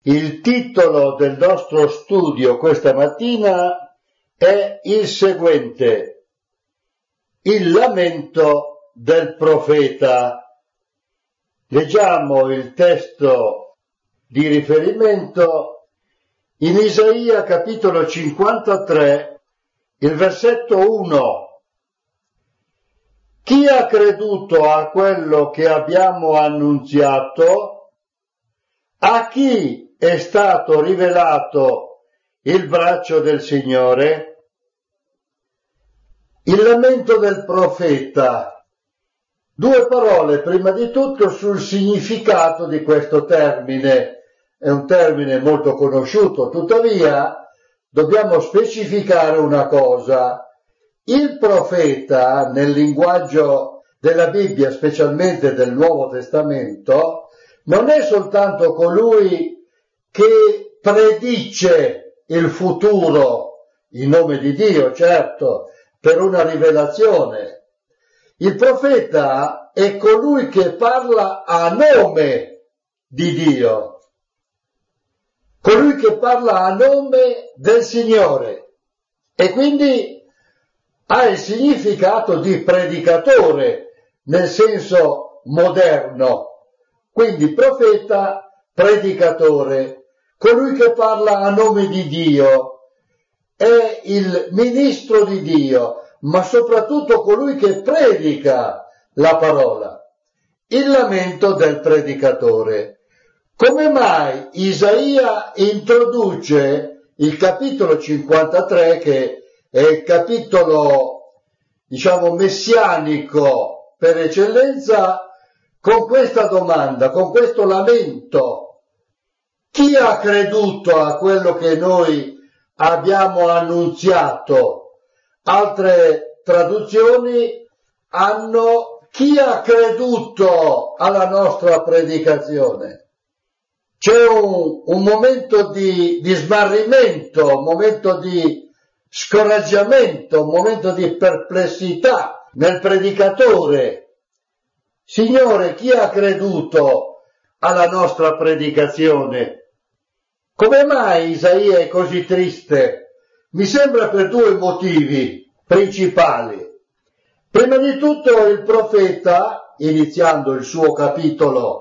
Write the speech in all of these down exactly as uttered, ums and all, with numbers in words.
Il titolo del nostro studio questa mattina è il seguente: il lamento del profeta. Leggiamo il testo di riferimento in Isaia capitolo cinquantatré, il versetto uno. Chi ha creduto a quello che abbiamo annunziato? A chi è stato rivelato il braccio del Signore? Il lamento del profeta. Due parole prima di tutto sul significato di questo termine. È un termine molto conosciuto, tuttavia dobbiamo specificare una cosa. Il profeta, nel linguaggio della Bibbia, specialmente del Nuovo Testamento, non è soltanto colui che predice il futuro in nome di Dio, certo, per una rivelazione. Il profeta è colui che parla a nome di Dio, colui che parla a nome del Signore e quindi ha il significato di predicatore nel senso moderno. Quindi profeta, predicatore, colui che parla a nome di Dio, è il ministro di Dio, ma soprattutto colui che predica la parola. Il lamento del predicatore. Come mai Isaia introduce il capitolo cinquantatré, che è il capitolo, diciamo, messianico per eccellenza, con questa domanda, con questo lamento? Chi ha creduto a quello che noi abbiamo annunziato? Altre traduzioni hanno: chi ha creduto alla nostra predicazione? C'è un, un momento di, di smarrimento, un momento di scoraggiamento, un momento di perplessità nel predicatore. Signore, chi ha creduto alla nostra predicazione? Come mai Isaia è così triste? Mi sembra per due motivi principali. Prima di tutto il profeta, iniziando il suo capitolo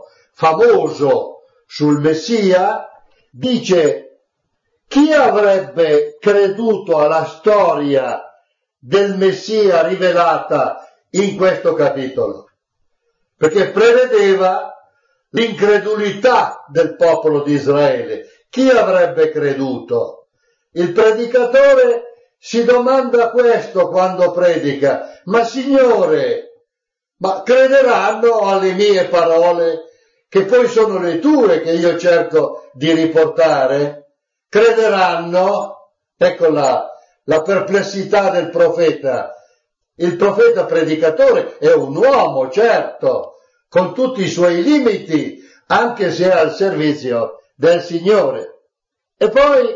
famoso sul Messia, dice: chi avrebbe creduto alla storia del Messia rivelata in questo capitolo? Perché prevedeva l'incredulità del popolo di Israele. Chi avrebbe creduto? Il predicatore si domanda questo quando predica: ma Signore, ma crederanno alle mie parole, che poi sono le tue che io cerco di riportare? Crederanno? Ecco la, la perplessità del profeta. Il profeta predicatore è un uomo, certo, con tutti i suoi limiti, anche se è al servizio del Signore. E poi,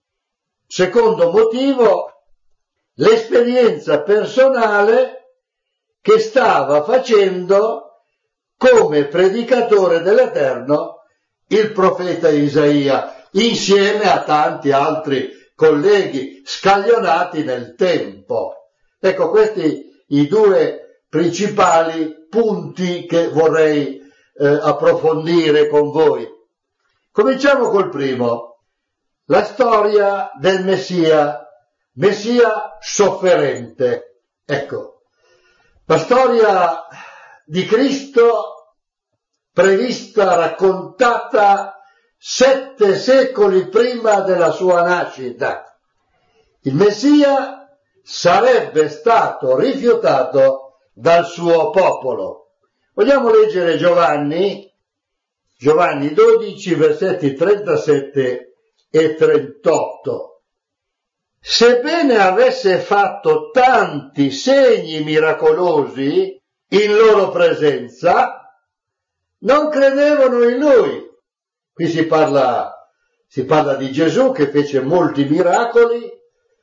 secondo motivo, l'esperienza personale che stava facendo come predicatore dell'Eterno il profeta Isaia, insieme a tanti altri colleghi scaglionati nel tempo. Ecco, questi i due principali punti che vorrei eh, approfondire con voi. Cominciamo col primo, la storia del Messia, Messia sofferente. Ecco, la storia di Cristo prevista, raccontata sette secoli prima della sua nascita. Il Messia sarebbe stato rifiutato dal suo popolo. Vogliamo leggere Giovanni, Giovanni dodici, versetti trentasette e trentotto. Sebbene avesse fatto tanti segni miracolosi in loro presenza, non credevano in lui. Qui si parla, si parla di Gesù che fece molti miracoli.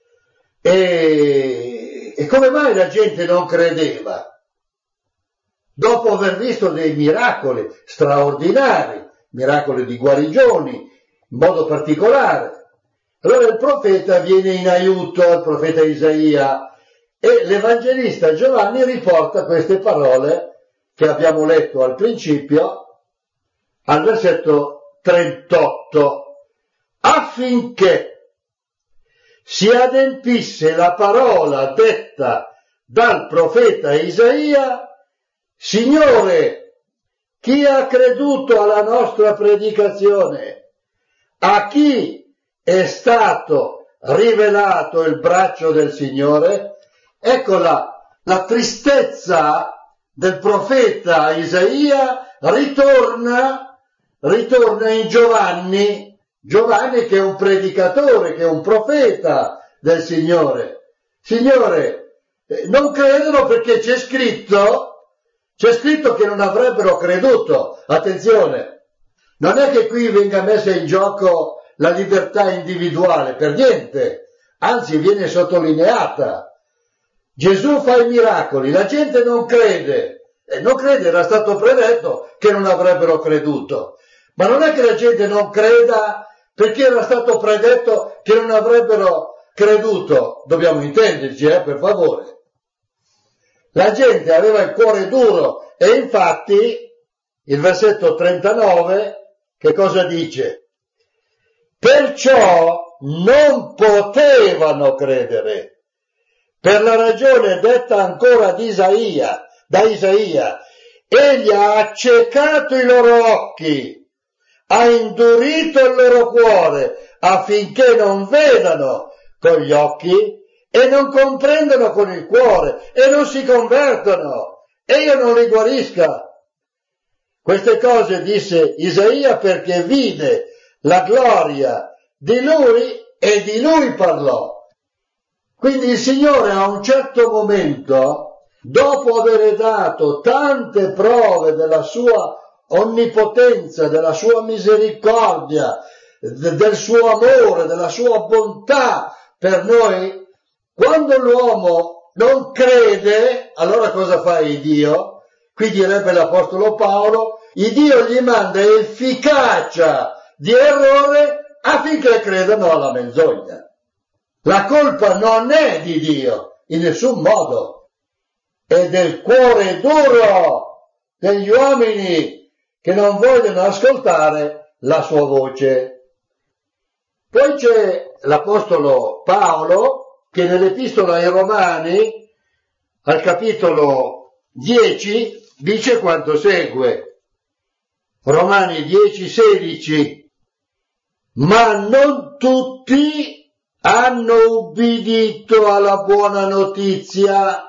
E, e come mai la gente non credeva? Dopo aver visto dei miracoli straordinari, miracoli di guarigioni, in modo particolare. Allora il profeta viene in aiuto al profeta Isaia e l'Evangelista Giovanni riporta queste parole che abbiamo letto al principio, al versetto trentotto, affinché si adempisse la parola detta dal profeta Isaia: Signore, chi ha creduto alla nostra predicazione? A chi è stato rivelato il braccio del Signore? Ecco la, la tristezza del profeta Isaia ritorna, ritorna in Giovanni, Giovanni che è un predicatore, che è un profeta del Signore. Signore, non credono perché c'è scritto, c'è scritto che non avrebbero creduto. Attenzione, non è che qui venga messa in gioco la libertà individuale, per niente, anzi viene sottolineata. Gesù fa i miracoli, la gente non crede, e non crede, era stato predetto che non avrebbero creduto, ma non è che la gente non creda perché era stato predetto che non avrebbero creduto, dobbiamo intenderci, eh, per favore. La gente aveva il cuore duro e infatti il versetto trentanove che cosa dice? Perciò non potevano credere, per la ragione detta ancora di Isaia, da Isaia, egli ha accecato i loro occhi, ha indurito il loro cuore, affinché non vedano con gli occhi e non comprendano con il cuore e non si convertono e io non li guarisca. Queste cose disse Isaia perché vide la gloria di lui e di lui parlò. Quindi il Signore a un certo momento, dopo aver dato tante prove della sua onnipotenza, della sua misericordia, del suo amore, della sua bontà per noi, quando l'uomo non crede, allora cosa fa il Dio? Qui direbbe l'Apostolo Paolo, il Dio gli manda efficacia di errore affinché credano alla menzogna. La colpa non è di Dio, in nessun modo, è del cuore duro degli uomini che non vogliono ascoltare la sua voce. Poi c'è l'Apostolo Paolo che nell'Epistola ai Romani, al capitolo dieci, dice quanto segue. Romani dieci, sedici. Ma non tutti hanno ubbidito alla buona notizia.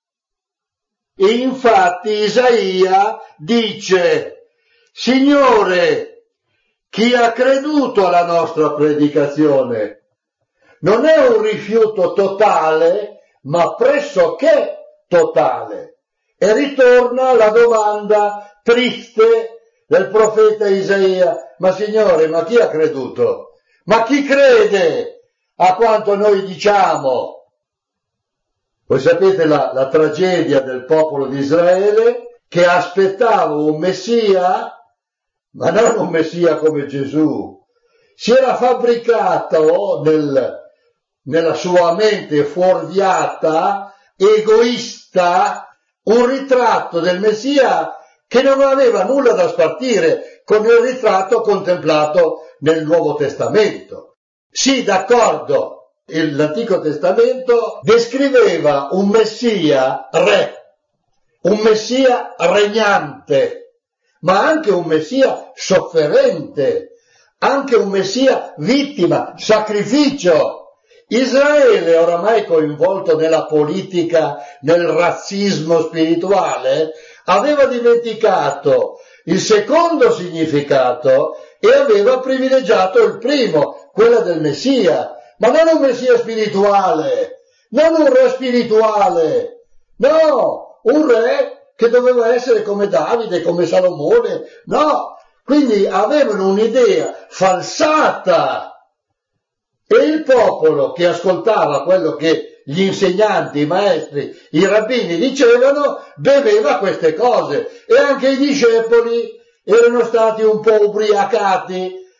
Infatti Isaia dice: Signore, chi ha creduto alla nostra predicazione? Non è un rifiuto totale, ma pressoché totale. E ritorna la domanda triste del profeta Isaia: ma Signore, ma chi ha creduto? Ma chi crede a quanto noi diciamo? Voi sapete la, la tragedia del popolo di Israele che aspettava un Messia, ma non un Messia come Gesù. Si era fabbricato nel, nella sua mente fuorviata, egoista, un ritratto del Messia che non aveva nulla da spartire con il ritratto contemplato nel Nuovo Testamento. Sì, d'accordo, l'Antico Testamento descriveva un Messia re, un Messia regnante, ma anche un Messia sofferente, anche un Messia vittima, sacrificio. Israele, oramai coinvolto nella politica, nel razzismo spirituale, aveva dimenticato il secondo significato e aveva privilegiato il primo, quello del Messia, ma non un Messia spirituale, non un re spirituale, no, un re che doveva essere come Davide, come Salomone, no, quindi avevano un'idea falsata. E il popolo che ascoltava quello che gli insegnanti, i maestri, i rabbini dicevano, beveva queste cose. E anche i discepoli erano stati un po' ubriacati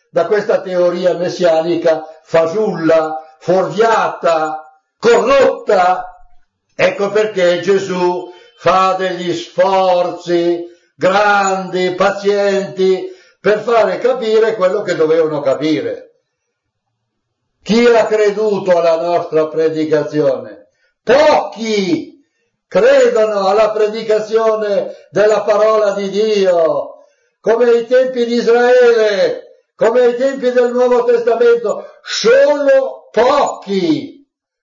da questa teoria messianica fasulla, fuorviata, corrotta. Ecco perché Gesù fa degli sforzi grandi, pazienti, per fare capire quello che dovevano capire. Chi ha creduto alla nostra predicazione? Pochi credono alla predicazione della parola di Dio, come ai tempi di Israele, come ai tempi del Nuovo Testamento, solo pochi.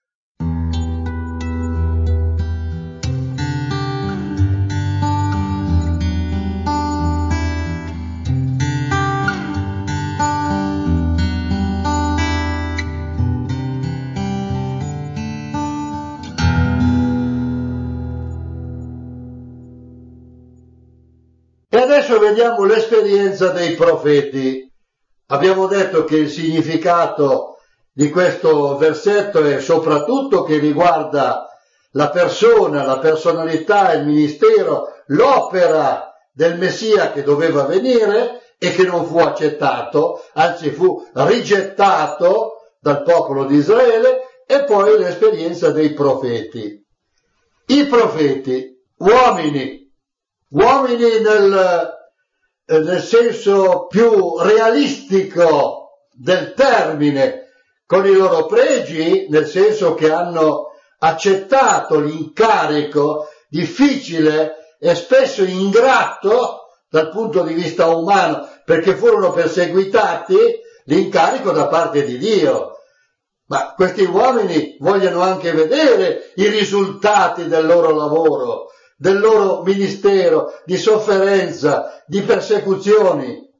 E adesso vediamo l'esperienza dei profeti. Abbiamo detto che il significato di questo versetto è soprattutto che riguarda la persona, la personalità, il ministero, l'opera del Messia che doveva venire e che non fu accettato, anzi fu rigettato dal popolo di Israele, e poi l'esperienza dei profeti. I profeti, uomini, Uomini nel, nel senso più realistico del termine, con i loro pregi, nel senso che hanno accettato l'incarico difficile e spesso ingrato dal punto di vista umano, perché furono perseguitati, l'incarico da parte di Dio. Ma questi uomini vogliono anche vedere i risultati del loro lavoro, del loro ministero, di sofferenza, di persecuzioni.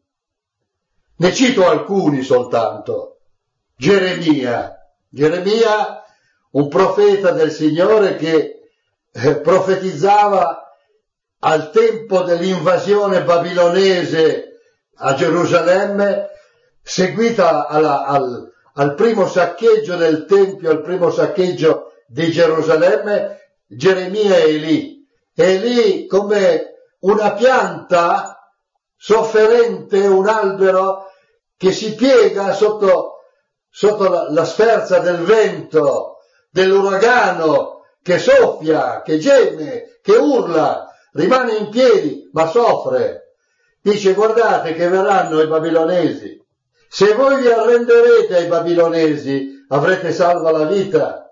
Ne cito alcuni soltanto. Geremia. Geremia, un profeta del Signore che eh, profetizzava al tempo dell'invasione babilonese a Gerusalemme, seguita alla, al, al primo saccheggio del Tempio, al primo saccheggio di Gerusalemme. Geremia è lì. È lì come una pianta sofferente, un albero che si piega sotto, sotto la, la sferza del vento, dell'uragano, che soffia, che geme, che urla, rimane in piedi, ma soffre. Dice: guardate che verranno i babilonesi. Se voi vi arrenderete ai babilonesi, avrete salva la vita.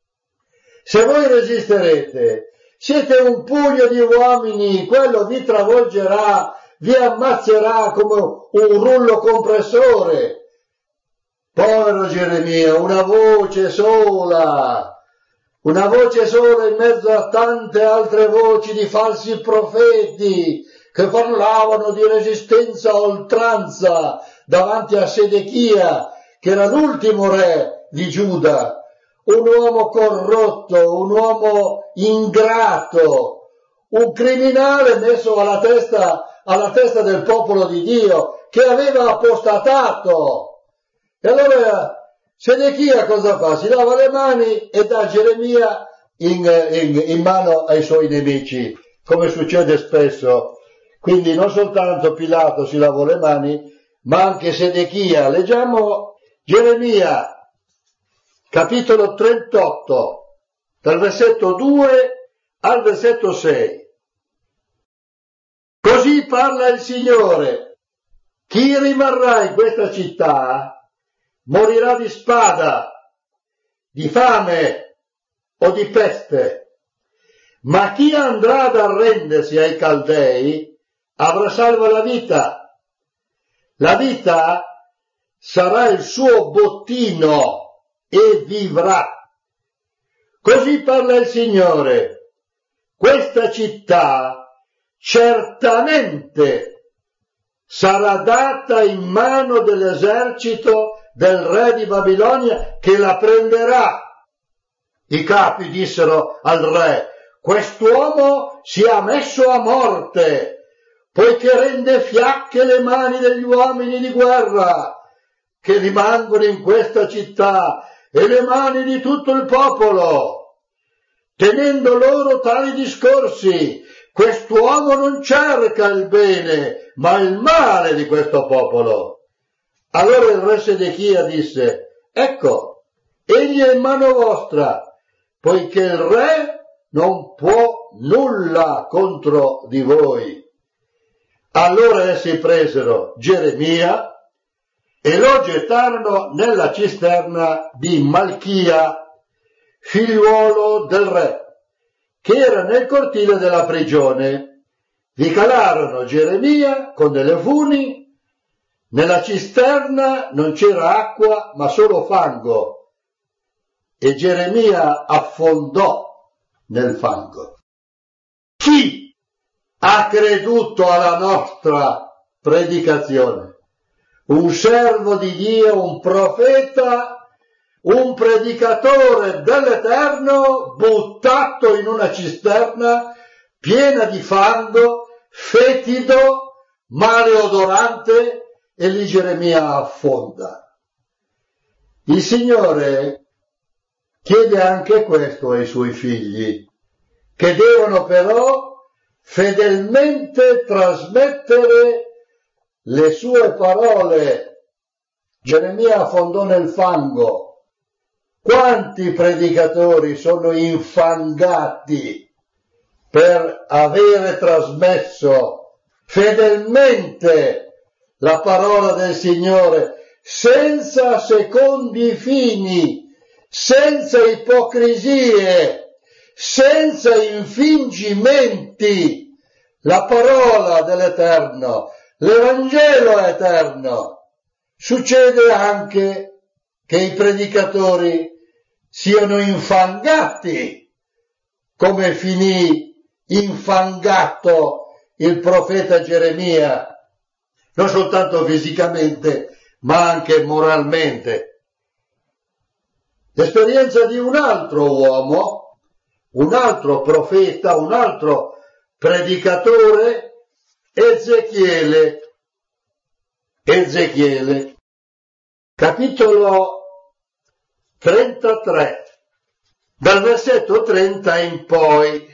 Se voi resisterete, siete un pugno di uomini, quello vi travolgerà, vi ammazzerà come un rullo compressore. Povero Geremia, una voce sola, una voce sola in mezzo a tante altre voci di falsi profeti che parlavano di resistenza a oltranza davanti a Sedechia, che era l'ultimo re di Giuda. Un uomo corrotto, un uomo ingrato, un criminale messo alla testa, alla testa del popolo di Dio, che aveva apostatato. E allora Sedechia cosa fa? Si lava le mani e dà Geremia in, in, in mano ai suoi nemici, come succede spesso. Quindi non soltanto Pilato si lavò le mani, ma anche Sedechia. Leggiamo Geremia, capitolo trentotto, dal versetto due al versetto sei. Così parla il Signore: chi rimarrà in questa città morirà di spada, di fame o di peste, ma chi andrà ad arrendersi ai Caldei avrà salva la vita. La vita sarà il suo bottino e vivrà. Così parla il Signore: questa città certamente sarà data in mano dell'esercito del re di Babilonia, che la prenderà. I capi dissero al re: quest'uomo sia messo a morte, poiché rende fiacche le mani degli uomini di guerra che rimangono in questa città e le mani di tutto il popolo. Tenendo loro tali discorsi, quest'uomo non cerca il bene, ma il male di questo popolo. Allora il re Sedechia disse: ecco, egli è in mano vostra, poiché il re non può nulla contro di voi. Allora essi presero Geremia e lo gettarono nella cisterna di Malchia, figliuolo del re, che era nel cortile della prigione. Vi calarono Geremia con delle funi. Nella cisterna non c'era acqua, ma solo fango, e Geremia affondò nel fango. Chi ha creduto alla nostra predicazione? Un servo di Dio, un profeta, un predicatore dell'Eterno, buttato in una cisterna piena di fango, fetido, maleodorante, e lì Geremia affonda. Il Signore chiede anche questo ai suoi figli, che devono però fedelmente trasmettere le sue parole. Geremia affondò nel fango. Quanti predicatori sono infangati per avere trasmesso fedelmente la parola del Signore, senza secondi fini, senza ipocrisie, senza infingimenti, la parola dell'Eterno, l'Evangelo eterno. Succede anche che i predicatori siano infangati, come finì infangato il profeta Geremia, non soltanto fisicamente, ma anche moralmente. L'esperienza di un altro uomo, un altro profeta, un altro predicatore, Ezechiele. Ezechiele, capitolo trentatré, dal versetto trenta in poi.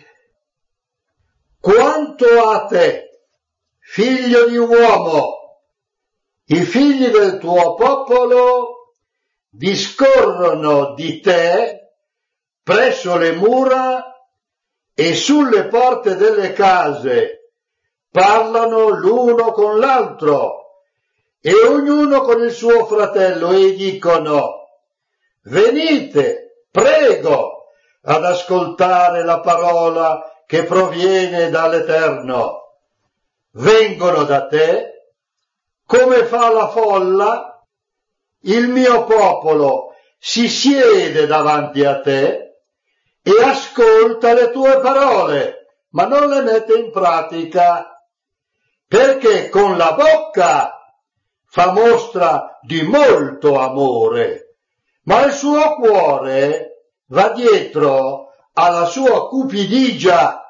Quanto a te, figlio di uomo, i figli del tuo popolo discorrono di te presso le mura e sulle porte delle case, parlano l'uno con l'altro e ognuno con il suo fratello e dicono: venite, prego, ad ascoltare la parola che proviene dall'Eterno. Vengono da te, come fa la folla, il mio popolo si siede davanti a te e ascolta le tue parole, ma non le mette in pratica, perché con la bocca fa mostra di molto amore, ma il suo cuore va dietro alla sua cupidigia.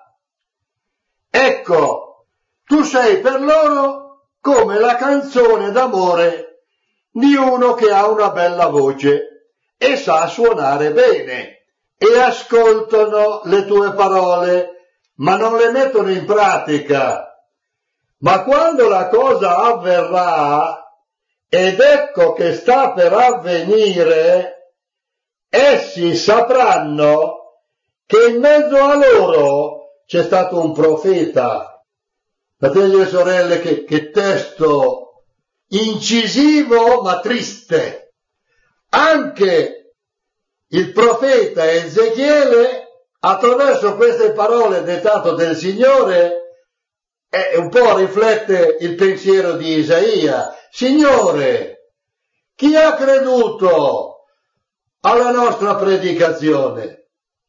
Ecco, tu sei per loro come la canzone d'amore di uno che ha una bella voce e sa suonare bene, e ascoltano le tue parole, ma non le mettono in pratica. Ma quando la cosa avverrà, ed ecco che sta per avvenire, essi sapranno che in mezzo a loro c'è stato un profeta. Fratelli e sorelle, che, che testo incisivo ma triste. Anche il profeta Ezechiele, attraverso queste parole dettate del Signore, eh, un po' riflette il pensiero di Isaia. Signore, chi ha creduto alla nostra predicazione?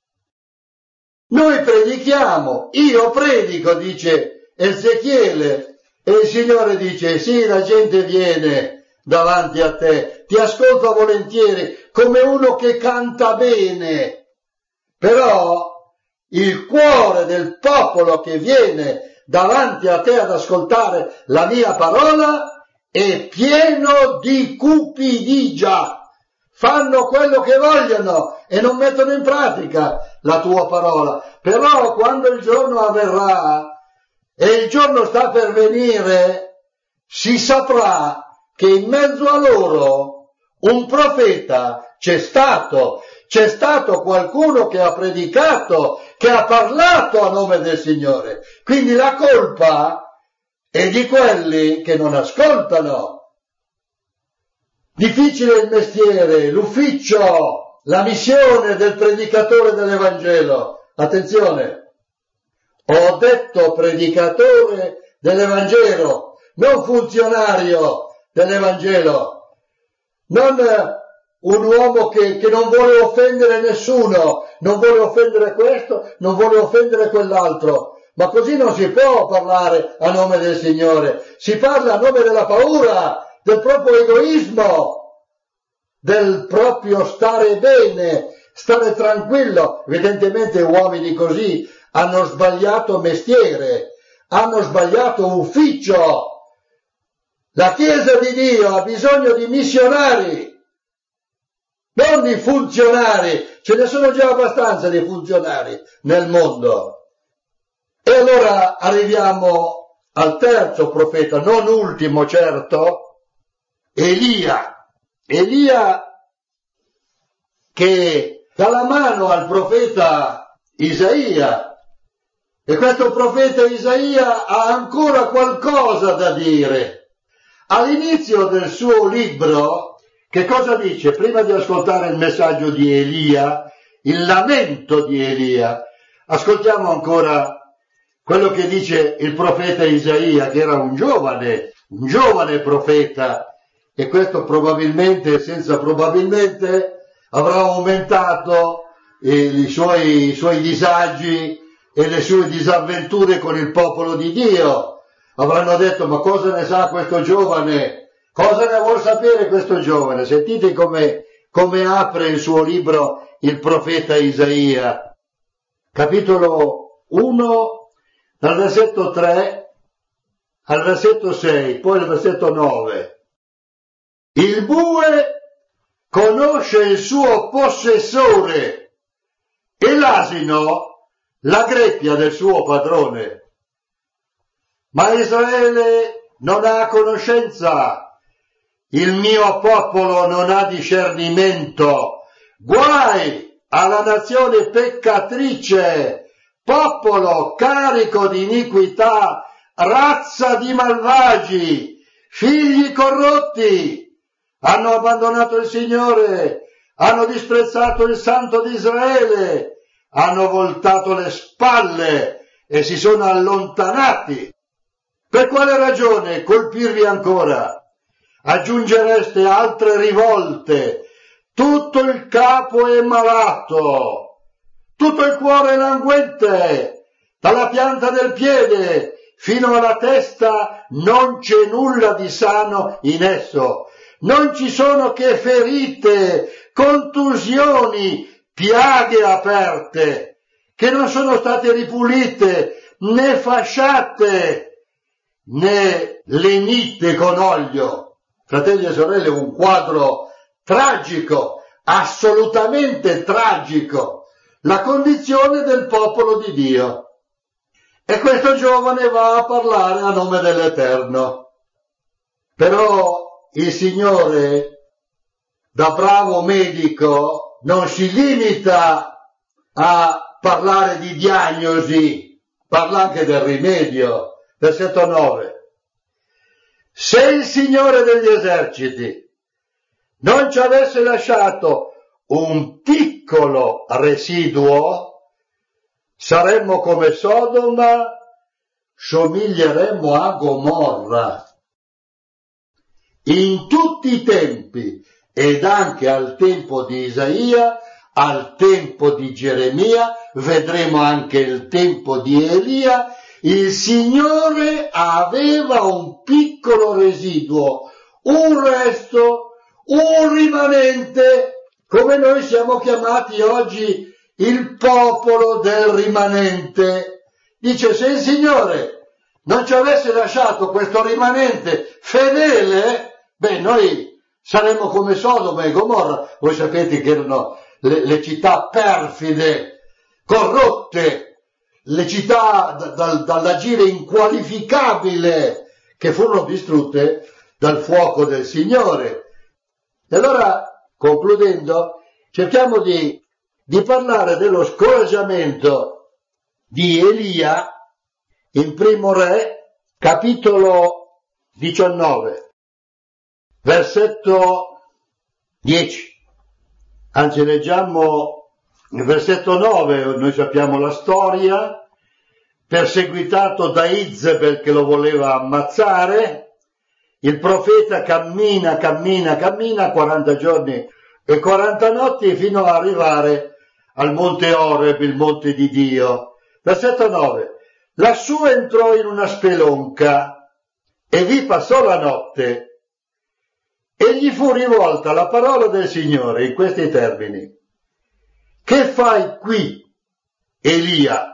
Noi predichiamo, io predico, dice Ezechiele, e il Signore dice: sì, la gente viene davanti a te, ti ascolta volentieri, come uno che canta bene, però il cuore del popolo che viene davanti a te ad ascoltare la mia parola è pieno di cupidigia. Fanno quello che vogliono e non mettono in pratica la tua parola. Però quando il giorno avverrà, e il giorno sta per venire, si saprà che in mezzo a loro un profeta c'è stato, c'è stato qualcuno che ha predicato, che ha parlato a nome del Signore. Quindi la colpa è di quelli che non ascoltano. Difficile il mestiere, l'ufficio, la missione del predicatore dell'Evangelo. Attenzione, ho detto predicatore dell'Evangelo, non funzionario dell'Evangelo, non un uomo che, che non vuole offendere nessuno, non vuole offendere questo, non vuole offendere quell'altro. Ma così non si può parlare a nome del Signore, si parla a nome della paura, del proprio egoismo, del proprio stare bene, stare tranquillo. Evidentemente uomini così hanno sbagliato mestiere, hanno sbagliato ufficio. La Chiesa di Dio ha bisogno di missionari, non di funzionari. Ce ne sono già abbastanza di funzionari nel mondo. E allora arriviamo al terzo profeta, non ultimo certo, Elia. Elia che dà la mano al profeta Isaia, e questo profeta Isaia ha ancora qualcosa da dire. All'inizio del suo libro, che cosa dice? Prima di ascoltare il messaggio di Elia, il lamento di Elia, ascoltiamo ancora quello che dice il profeta Isaia, che era un giovane, un giovane profeta, e questo probabilmente, senza probabilmente, avrà aumentato eh, i, suoi, i suoi disagi e le sue disavventure con il popolo di Dio. Avranno detto: ma cosa ne sa questo giovane? Cosa ne vuol sapere questo giovane? Sentite come, come apre il suo libro il profeta Isaia, capitolo uno, dal versetto tre al versetto sei, poi al versetto nove. Il bue conosce il suo possessore e l'asino la greppia del suo padrone. Ma Israele non ha conoscenza, il mio popolo non ha discernimento. Guai alla nazione peccatrice, popolo carico di iniquità, razza di malvagi, figli corrotti. Hanno abbandonato il Signore, hanno disprezzato il Santo di Israele, hanno voltato le spalle e si sono allontanati. Per quale ragione colpirvi ancora? Aggiungereste altre rivolte. Tutto il capo è malato, tutto il cuore è languente, dalla pianta del piede fino alla testa non c'è nulla di sano in esso. Non ci sono che ferite, contusioni, piaghe aperte, che non sono state ripulite, né fasciate, né lenite con olio. Fratelli e sorelle, un quadro tragico, assolutamente tragico, la condizione del popolo di Dio. E questo giovane va a parlare a nome dell'Eterno. Però il Signore, da bravo medico, non si limita a parlare di diagnosi, parla anche del rimedio. Versetto nove. Se il Signore degli eserciti non ci avesse lasciato un piccolo residuo, saremmo come Sodoma, somiglieremmo a Gomorra. In tutti i tempi, ed anche al tempo di Isaia, al tempo di Geremia, vedremo anche il tempo di Elia, il Signore aveva un piccolo residuo, un resto, un rimanente, come noi siamo chiamati oggi il popolo del rimanente. Dice: se il Signore non ci avesse lasciato questo rimanente fedele, beh, noi saremmo come Sodoma e Gomorra. Voi sapete che erano le, le città perfide, corrotte, le città da, da, dall'agire inqualificabile che furono distrutte dal fuoco del Signore. E allora, concludendo, cerchiamo di, di parlare dello scoraggiamento di Elia in Primo Re, capitolo diciannove, versetto dieci. Anzi, leggiamo il versetto nove, noi sappiamo la storia, perseguitato da Izebel che lo voleva ammazzare. Il profeta cammina, cammina, cammina quaranta giorni e quaranta notti fino ad arrivare al monte Oreb, il monte di Dio. Versetto nove. Lassù entrò in una spelonca e vi passò la notte e gli fu rivolta la parola del Signore in questi termini. Che fai qui, Elia?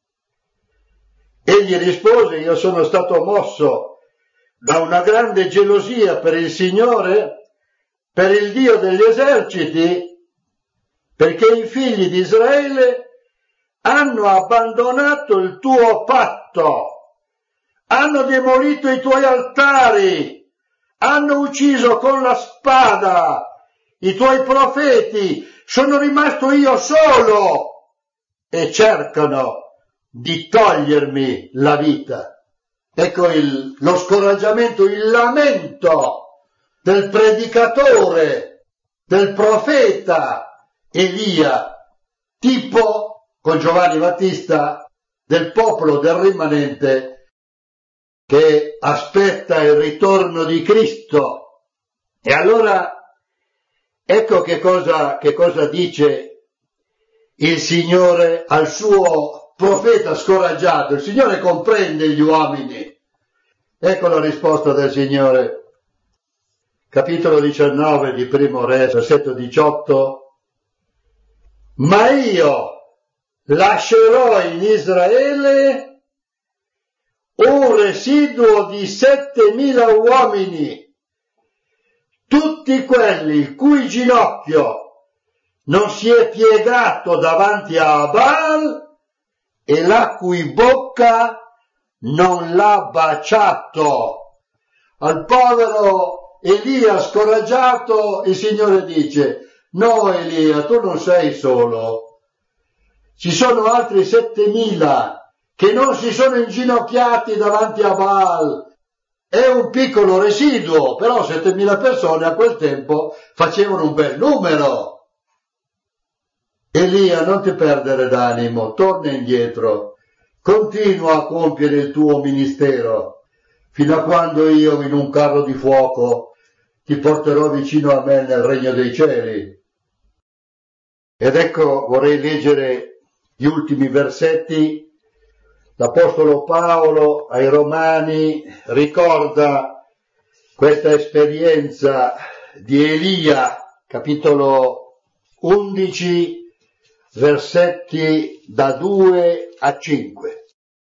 Egli rispose, io sono stato mosso da una grande gelosia per il Signore, per il Dio degli eserciti, perché i figli di Israele hanno abbandonato il tuo patto, hanno demolito i tuoi altari, hanno ucciso con la spada i tuoi profeti, sono rimasto io solo e cercano di togliermi la vita. Ecco il, lo scoraggiamento, il lamento del predicatore, del profeta Elia, tipo con Giovanni Battista del popolo del rimanente che aspetta il ritorno di Cristo. E allora ecco che cosa, che cosa dice il Signore al suo profeta scoraggiato. Il Signore comprende gli uomini. Ecco la risposta del Signore. Capitolo diciannove di Primo Re, versetto diciotto. Ma io lascerò in Israele un residuo di settemila uomini, tutti quelli il cui ginocchio non si è piegato davanti a Baal e la cui bocca non l'ha baciato. Al povero Elia scoraggiato il Signore dice, no Elia, tu non sei solo, ci sono altri settemila che non si sono inginocchiati davanti a Baal. È un piccolo residuo, però settemila persone a quel tempo facevano un bel numero. Elia, non ti perdere d'animo, torna indietro, continua a compiere il tuo ministero, fino a quando io in un carro di fuoco ti porterò vicino a me nel regno dei cieli. Ed ecco, vorrei leggere gli ultimi versetti. L'Apostolo Paolo ai Romani ricorda questa esperienza di Elia, capitolo undici, versetti da due a cinque.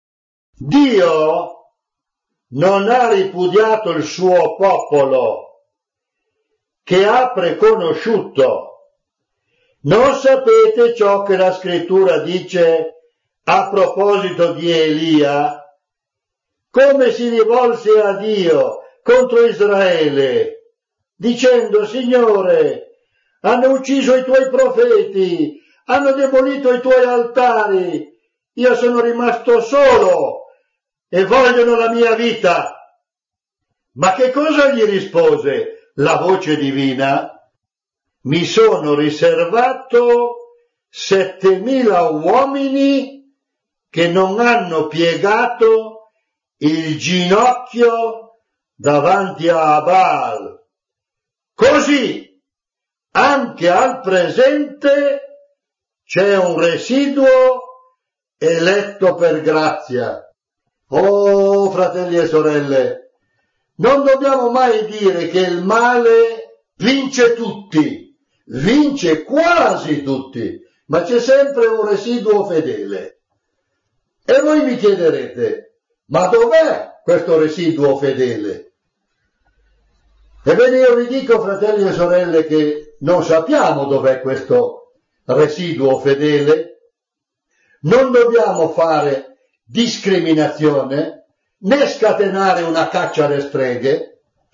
Dio non ha ripudiato il suo popolo, che ha preconosciuto. Non sapete ciò che la Scrittura dice a proposito di Elia? Come si rivolse a Dio contro Israele, dicendo, Signore, hanno ucciso i tuoi profeti, hanno demolito i tuoi altari, io sono rimasto solo e vogliono la mia vita. Ma che cosa gli rispose la voce divina? Mi sono riservato settemila uomini che non hanno piegato il ginocchio davanti a Baal. Così, anche al presente, c'è un residuo eletto per grazia. Oh, fratelli e sorelle, non dobbiamo mai dire che il male vince tutti, vince quasi tutti, ma c'è sempre un residuo fedele. E voi mi chiederete, ma dov'è questo residuo fedele? Ebbene, io vi dico, fratelli e sorelle, che non sappiamo dov'è questo residuo fedele. Non dobbiamo fare discriminazione né scatenare una caccia alle streghe.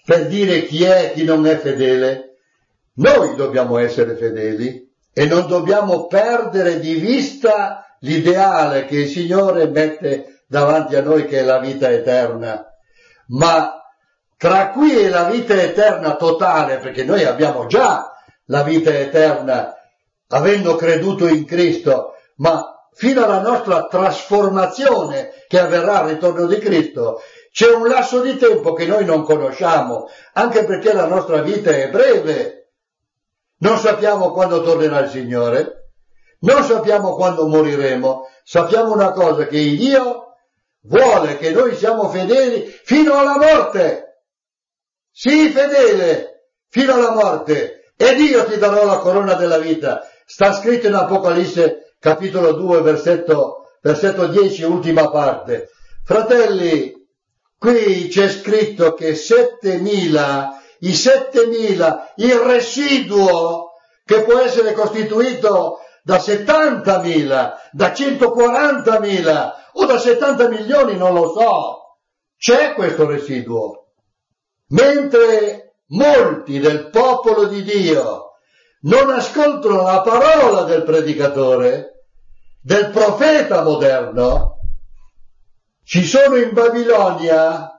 per dire chi è e chi non è fedele. Noi dobbiamo essere fedeli e non dobbiamo perdere di vista l'ideale che il Signore mette davanti a noi, che è la vita eterna. Ma tra qui e la vita eterna totale, perché noi abbiamo già la vita eterna avendo creduto in Cristo, ma fino alla nostra trasformazione che avverrà al ritorno di Cristo c'è un lasso di tempo che noi non conosciamo, anche perché la nostra vita è breve. Non sappiamo quando tornerà il Signore, non sappiamo quando moriremo. Sappiamo una cosa, che Dio vuole che noi siamo fedeli fino alla morte. Sii fedele fino alla morte ed io ti darò la corona della vita. Sta scritto in Apocalisse capitolo due versetto, versetto dieci, ultima parte. Fratelli, qui c'è scritto che settemila, i settemila, il residuo che può essere costituito da settantamila, da centoquarantamila o da settanta milioni, non lo so, c'è questo residuo. Mentre molti del popolo di Dio non ascoltano la parola del predicatore, del profeta moderno, ci sono in Babilonia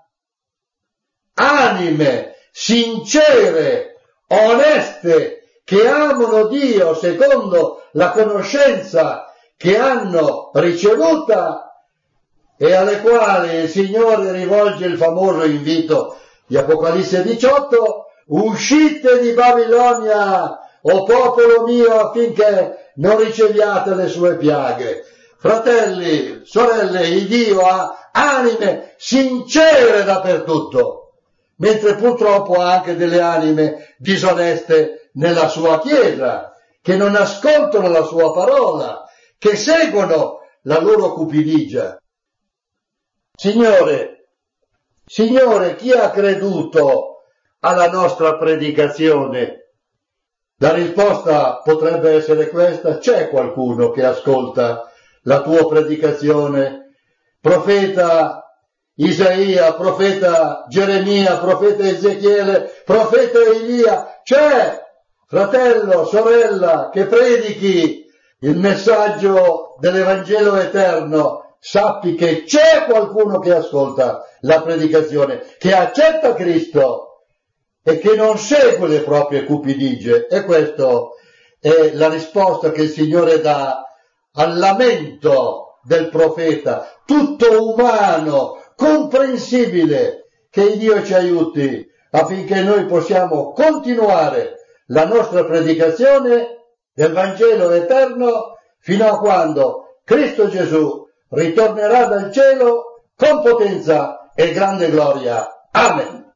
anime sincere, oneste, che amano Dio secondo la conoscenza che hanno ricevuta e alle quali il Signore rivolge il famoso invito di Apocalisse diciotto: uscite di Babilonia, o popolo mio, affinché non riceviate le sue piaghe. Fratelli, sorelle, il Dio ha anime sincere dappertutto, mentre purtroppo ha anche delle anime disoneste nella sua Chiesa, che non ascoltano la sua parola, che seguono la loro cupidigia. Signore, Signore, chi ha creduto alla nostra predicazione? La risposta potrebbe essere questa: c'è qualcuno che ascolta la tua predicazione? Profeta Isaia, profeta Geremia, profeta Ezechiele, profeta Elia, c'è, fratello, sorella, che predichi il messaggio dell'Evangelo eterno. Sappi che c'è qualcuno che ascolta la predicazione, che accetta Cristo e che non segue le proprie cupidigie. E questa è la risposta che il Signore dà al lamento del profeta, tutto umano, comprensibile. Che Dio ci aiuti affinché noi possiamo continuare la nostra predicazione del Vangelo eterno fino a quando Cristo Gesù ritornerà dal cielo con potenza e grande gloria. Amen.